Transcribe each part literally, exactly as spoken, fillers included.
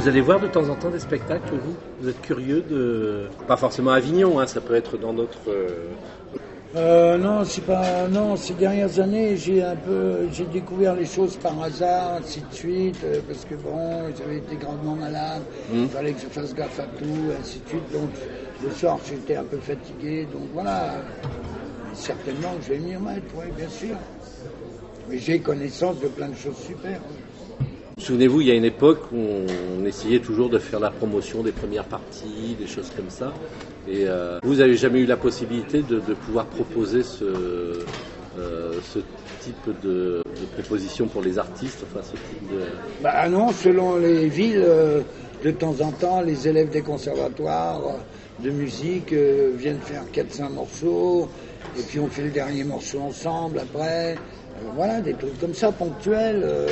Vous allez voir de temps en temps des spectacles, vous Vous êtes curieux de... Pas forcément à Avignon, hein, ça peut être dans d'autres... Euh... Euh, non, c'est pas. Non, ces dernières années, j'ai un peu, j'ai découvert les choses par hasard, ainsi de suite, euh, parce que bon, j'avais été grandement malade, il mmh. fallait que je fasse gaffe à tout, ainsi de suite. Donc, le soir, j'étais un peu fatigué, donc voilà. Certainement que je vais m'y remettre, oui, bien sûr. Mais j'ai connaissance de plein de choses super. Souvenez-vous, il y a une époque où on essayait toujours de faire la promotion des premières parties, des choses comme ça. Et euh, vous n'avez jamais eu la possibilité de, de pouvoir proposer ce, euh, ce type de, de proposition pour les artistes, enfin ce type de... Bah non, selon les villes, euh, de temps en temps, les élèves des conservatoires de musique euh, viennent faire quatre cinq morceaux, et puis on fait le dernier morceau ensemble après. Euh, voilà, des trucs comme ça, ponctuels. Euh,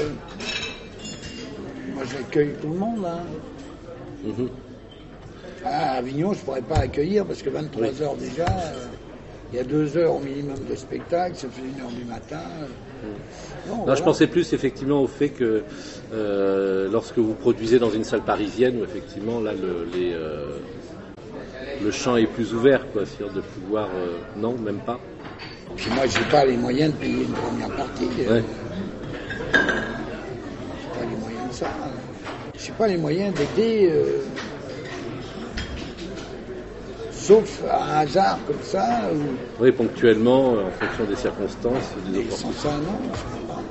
Moi, j'accueille tout le monde. Hein. Mmh. À Avignon, je ne pourrais pas accueillir parce que vingt-trois oui. heures déjà, euh, il y a deux heures au minimum de spectacle, ça fait une heure du matin. Mmh. Non, non voilà. Je pensais plus effectivement au fait que euh, lorsque vous produisez dans une salle parisienne, où effectivement là le, les, euh, le champ est plus ouvert, quoi, c'est-à-dire de pouvoir. Euh, non, même pas. Puis moi, je n'ai pas les moyens de payer une première partie. Ouais. Je n'ai pas les moyens d'aider, euh, sauf à un hasard comme ça. Ou... Oui, ponctuellement, en fonction des circonstances. Des sans ça, non, je ne sais pas.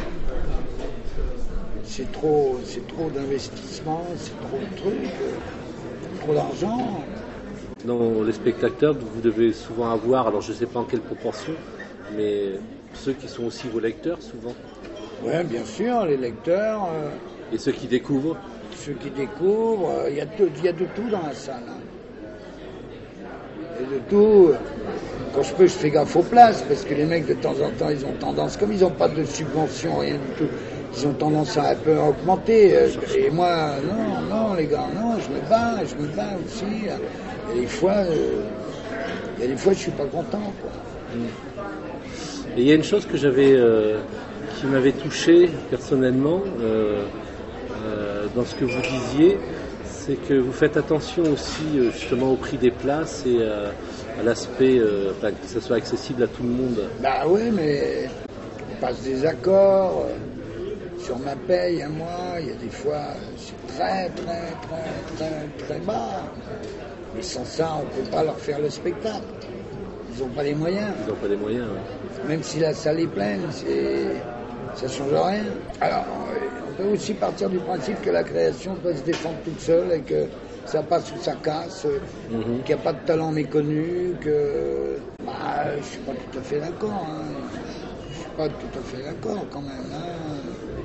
C'est trop, c'est trop d'investissement, c'est trop de trucs, euh, trop d'argent. Dans les spectateurs, vous devez souvent avoir, alors je ne sais pas en quelle proportion, mais ceux qui sont aussi vos lecteurs, souvent. Oui, bien sûr, les lecteurs. Euh... Et ceux qui découvrent? Ceux qui découvrent, il euh, y, y a de tout dans la salle. Hein. Et de tout. Quand je peux, je fais gaffe aux places, parce que les mecs, de temps en temps, ils ont tendance, comme ils n'ont pas de subvention, rien du tout, ils ont tendance à un peu augmenter. Et moi, non, non, les gars, non, je me bats, je me bats aussi. Il y a des fois, euh, il y a des fois, je suis pas content, quoi. Et il y a une chose que j'avais, euh, qui m'avait touché personnellement, euh, Euh, dans ce que vous disiez, c'est que vous faites attention aussi euh, justement au prix des places et euh, à l'aspect euh, enfin, que ça soit accessible à tout le monde. Bah oui, mais on passe des accords euh, sur ma paye à moi, il y a des fois c'est très très très très très bas. Mais sans ça, on ne peut pas leur faire le spectacle. Ils n'ont pas les moyens. Ils n'ont pas les moyens, ouais. Même si la salle est pleine, c'est... ça ne change rien. Alors, on peut aussi partir du principe que la création peut se défendre toute seule et que ça passe ou ça casse, mm-hmm. qu'il n'y a pas de talent méconnu, que... Bah, je ne suis pas tout à fait d'accord. Hein. Je ne suis pas tout à fait d'accord quand même. Hein.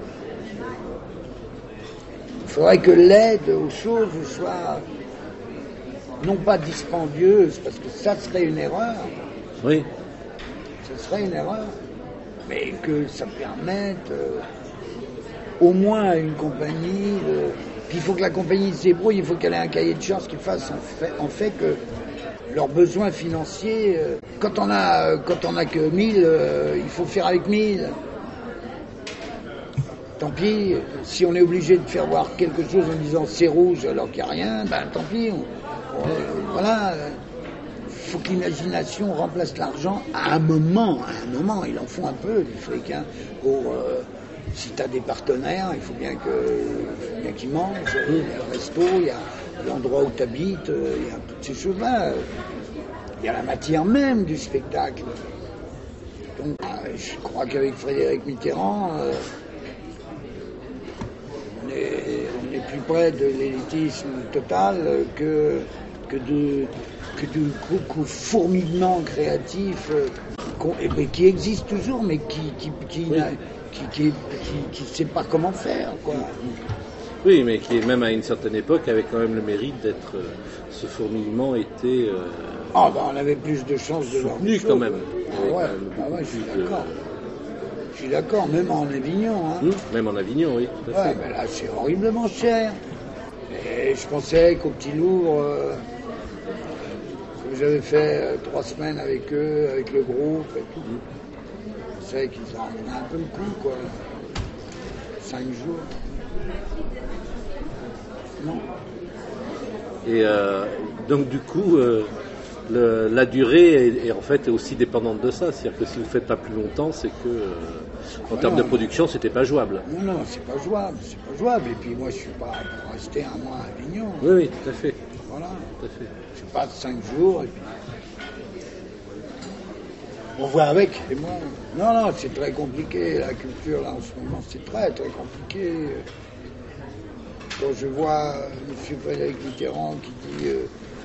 Il faudrait que l'aide aux choses soit non pas dispendieuse, parce que ça serait une erreur. Oui. Ce serait une erreur. Mais que ça permette euh, au moins à une compagnie de... Puis il faut que la compagnie se débrouille, il faut qu'elle ait un cahier de charges qui fasse en fait, en fait que leurs besoins financiers, euh, quand on a quand on a que mille, euh, il faut faire avec mille. Tant pis, si on est obligé de faire voir quelque chose en disant c'est rouge alors qu'il n'y a rien, ben tant pis. On, on, voilà. Il faut que l'imagination remplace l'argent à un moment. À un moment, il en faut un peu du fric. Hein, pour, euh, si tu as des partenaires, il faut bien que, il faut bien qu'ils mangent. Il y a le resto, il y a l'endroit où tu habites, il y a toutes ces choses-là. Il y a la matière même du spectacle. Donc, je crois qu'avec Frédéric Mitterrand, euh, on, est, on est plus près de l'élitisme total que, que de... que du fourmillement créatif euh, et, qui existe toujours, mais qui qui qui oui. qui, qui, qui, qui sait pas comment faire, quoi. Oui, mais qui est même à une certaine époque avait quand même le mérite d'être. Euh, ce fourmillement était. Euh, ah ben on avait plus de chances de soutenu quand même. Ah ouais, ah ouais, je suis d'accord. De... Je suis d'accord, même en Avignon. Hein. Mmh, même en Avignon, oui. Tout à ouais, fait. Mais là c'est horriblement cher. Et je pensais qu'au Petit Louvre. Euh, J'avais fait euh, trois semaines avec eux, avec le groupe et tout. Je savais qu'ils en avaient un peu le coup, quoi. Cinq jours. Non. Et euh, donc du coup, euh, le, la durée est, est en fait aussi dépendante de ça. C'est-à-dire que si vous ne faites pas plus longtemps, c'est que euh, en Ah termes non. de production, c'était pas jouable. Non, non, c'est pas jouable, c'est pas jouable. Et puis moi, je suis pas pour rester un mois à Avignon. Oui, oui, tout à fait. Voilà. Tout à fait. Je passe cinq jours et puis on voit avec. Et moi, non, non, c'est très compliqué. La culture là en ce moment, c'est très très compliqué. Quand je vois M. Frédéric Mitterrand qui dit euh,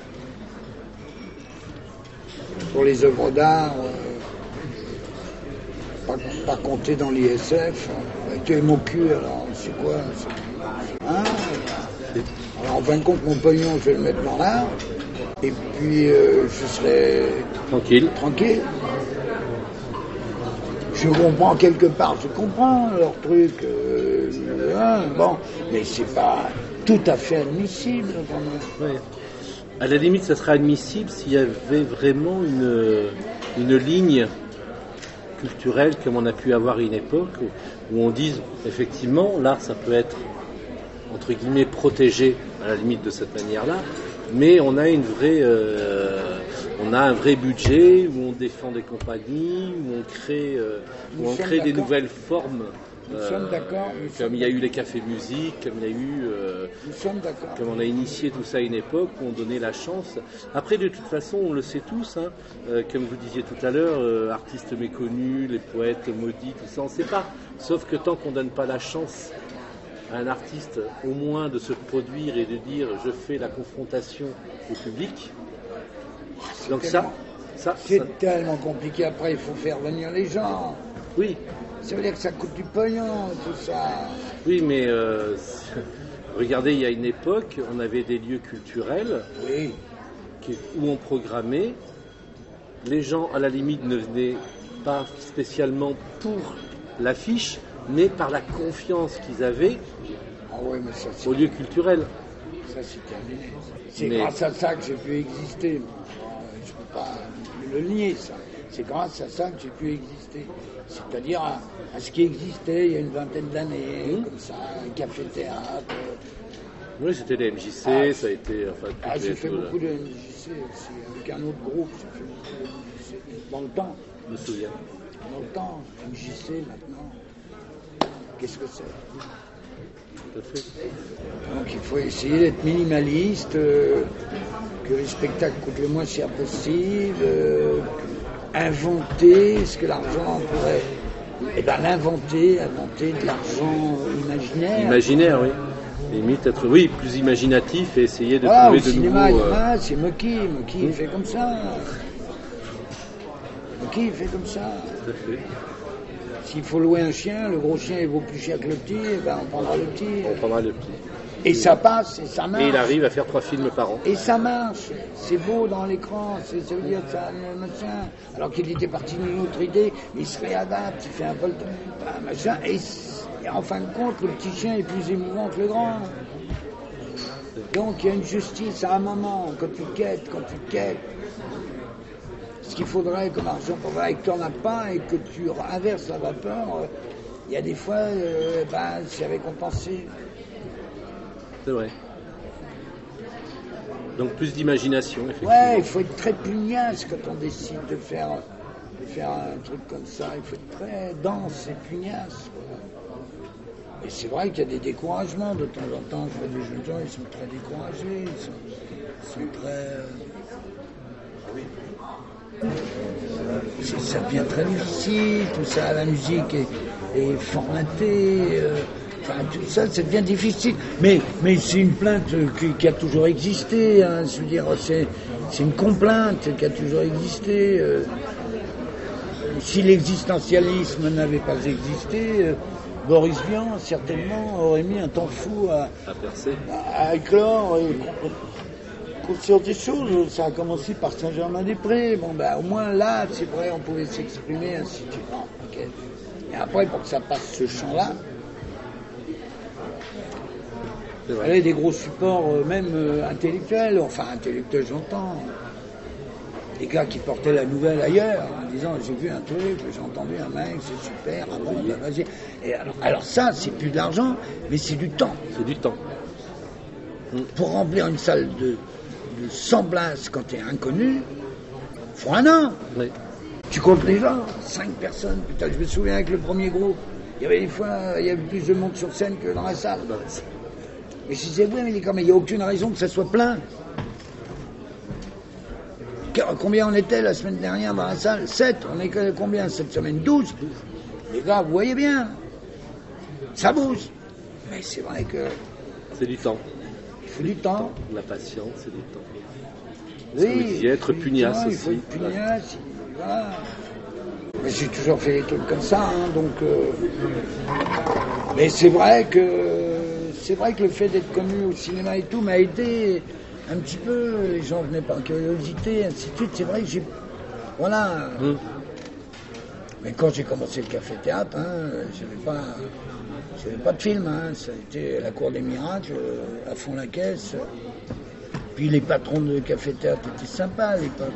pour les œuvres d'art, euh, pas, pas compter dans l'I S F, euh, tu es mon cul, alors c'est quoi c'est, hein alors en fin de compte, mon pognon, je vais le mettre dans l'art, et puis euh, je serai Tranquille. tranquille. Je comprends quelque part, je comprends leur truc, euh, hein, bon, mais c'est pas tout à fait admissible quand même. Ouais. À la limite, ça serait admissible s'il y avait vraiment une, une ligne culturelle comme on a pu avoir à une époque où, où on dise effectivement l'art ça peut être entre guillemets protégé à la limite de cette manière-là, mais on a une vraie euh, on a un vrai budget où on défend des compagnies, où on crée euh, où on crée des nouvelles formes. Nous euh, sommes d'accord. Nous comme il y a eu les cafés musique, comme il y a eu euh, nous sommes d'accord. Comme on a initié tout ça à une époque où on donnait la chance. Après, de toute façon, on le sait tous, hein, euh, comme vous disiez tout à l'heure, euh, artistes méconnus, les poètes maudits, tout ça, on ne sait pas. Sauf que tant qu'on ne donne pas la chance à un artiste, au moins de se produire et de dire je fais la confrontation au public. C'est Donc tellement, ça, ça, c'est ça... tellement compliqué. Après, il faut faire venir les gens. Oui. Ça veut dire que ça coûte du pognon, tout ça. Oui, mais euh, regardez, il y a une époque, on avait des lieux culturels oui. qui, où on programmait. Les gens, à la limite, ne venaient pas spécialement pour l'affiche, mais par la confiance qu'ils avaient ah ouais, mais ça, au lieu culturel. Ça, c'est terminé. C'est mais... grâce à ça que j'ai pu exister. Je ne peux pas le nier, ça. C'est grâce à ça que j'ai pu exister. C'est-à-dire à, à ce qui existait il y a une vingtaine d'années, mmh. comme ça, un café-théâtre. Oui, c'était les M J C, ah, ça a été... Enfin, ah, j'ai fait beaucoup de M J C aussi, avec un autre groupe, j'ai fait beaucoup de M J C. Dans le temps. Je me souviens. Dans le temps, M J C maintenant, qu'est-ce que c'est ? Tout à fait. Donc il faut essayer d'être minimaliste, euh, que les spectacles coûtent le moins cher possible, euh, inventer ce que l'argent pourrait... Eh bien l'inventer, inventer de l'argent imaginaire. Imaginaire, oui. Limite être, oui, plus imaginatif et essayer de voilà, trouver au de cinéma, nouveaux... Euh... Ah, c'est Mocky, Mocky il fait comme ça. Mocky il fait comme ça. Tout à fait. S'il faut louer un chien, le gros chien il vaut plus cher que le petit, eh ben on prendra le petit. On prendra le petit. Et ça passe, et ça marche. Et il arrive à faire trois films par an. Et ça marche. C'est beau dans l'écran, c'est, ça veut dire que ça, machin. Alors qu'il était parti d'une autre idée, il se réadapte, il fait un peu le machin. Et, et en fin de compte, le petit chien est plus émouvant que le grand. Donc il y a une justice à un moment, quand tu quêtes, quand tu quêtes. Ce qu'il faudrait comme argent pour voir et que tu n'en as pas et que tu inverses la vapeur, il y a des fois, euh, ben, c'est récompensé. C'est vrai. Donc plus d'imagination, effectivement. Ouais, il faut être très pugnace quand on décide de faire, de faire un truc comme ça. Il faut être très dense et pugnace. Voilà. Et c'est vrai qu'il y a des découragements de temps en temps. Je vois des jeunes gens, ils sont très découragés, ils sont, ils sont très... C'est, ça devient très difficile, tout ça, la musique est, est formatée... Euh, Enfin, tout ça, ça devient difficile. Mais, mais c'est une plainte qui, qui a toujours existé. Hein. Je veux dire, c'est, c'est une complainte qui a toujours existé. Euh, si l'existentialisme n'avait pas existé, euh, Boris Vian, certainement, aurait mis un temps fou à, à percer, à, à éclore. Conscience des choses, ça a commencé par Saint-Germain-des-Prés. Bon, ben, au moins là, c'est vrai, on pouvait s'exprimer, ainsi de suite. Bon, okay. Et après, pour que ça passe ce champ-là, il y avait des gros supports, euh, même euh, intellectuels, enfin intellectuels j'entends, des gars qui portaient la nouvelle ailleurs, en disant j'ai vu un truc, j'ai entendu un mec, c'est super, ah bon, bah, vas-y. Et alors, alors ça, c'est plus de l'argent, mais c'est du temps. C'est du temps. Mm. Pour remplir une salle de, de cent places quand tu es inconnu, faut un an. Oui. Tu comptes les gens, cinq personnes. Putain, je me souviens avec le premier groupe, il y avait des fois, il y avait plus de monde sur scène que dans la salle. Mais je disais, oui, mais il n'y a aucune raison que ça soit plein. Combien on était la semaine dernière dans la salle? sept. On est combien cette semaine? douze. Les gars, vous voyez bien, ça bouge. Mais c'est vrai que... C'est du temps. Il faut du temps. La patience, c'est du temps. Oui, que vous disiez, être pugnace il aussi. faut être pugnace, voilà. Mais j'ai toujours fait des trucs comme ça, hein, donc... Euh... Mais c'est vrai que... C'est vrai que le fait d'être connu au cinéma et tout m'a aidé un petit peu. Les gens venaient par curiosité, ainsi de suite. C'est vrai que j'ai... Voilà. Mmh. Mais quand j'ai commencé le café-théâtre, hein, j'avais pas... J'avais pas de film, hein. Ça a été La Cour des Miracles, à fond la caisse. Puis les patrons de café-théâtre étaient sympas à l'époque.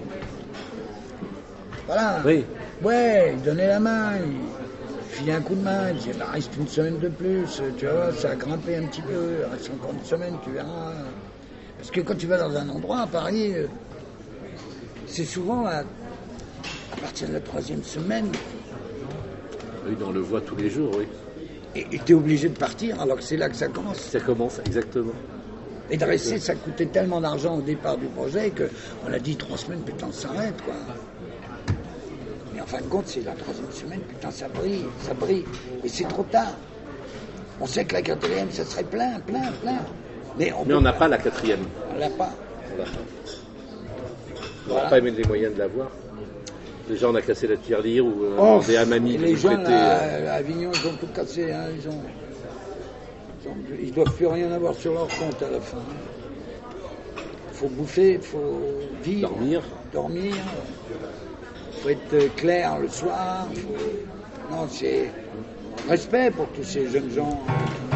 Voilà. Oui. Ouais, ils donnaient la main, ils filaient un coup de main, ils disaient, bah, reste une semaine de plus, tu vois, ça a grimpé un petit peu, reste encore une semaine, tu verras. Parce que quand tu vas dans un endroit, à Paris, c'est souvent à, à partir de la troisième semaine. Oui, on le voit tous les jours, oui. Et tu es obligé de partir, alors que c'est là que ça commence. Ça commence, exactement. Et de rester, ça coûtait tellement d'argent au départ du projet qu'on a dit trois semaines, putain, ça s'arrête, quoi. Mais en fin de compte, c'est la troisième semaine, putain, ça brille, ça brille. Et c'est trop tard. On sait que la quatrième, ça serait plein, plein, plein. Mais on Mais on n'a pas la quatrième. On l'a pas. On l'a pas. On n'a pas même les moyens de l'avoir. Déjà, on a cassé la tirelire ou euh, Oh, demandé à mamie de les nous gens prêter. là, euh, à Avignon, ils ont tout cassé. Hein, ils, ont, ils, ont, ils doivent plus rien avoir sur leur compte à la fin. Il faut bouffer, il faut vivre, Dormir. dormir. Il faut être clair le soir. Faut... Non, c'est respect pour tous ces jeunes gens.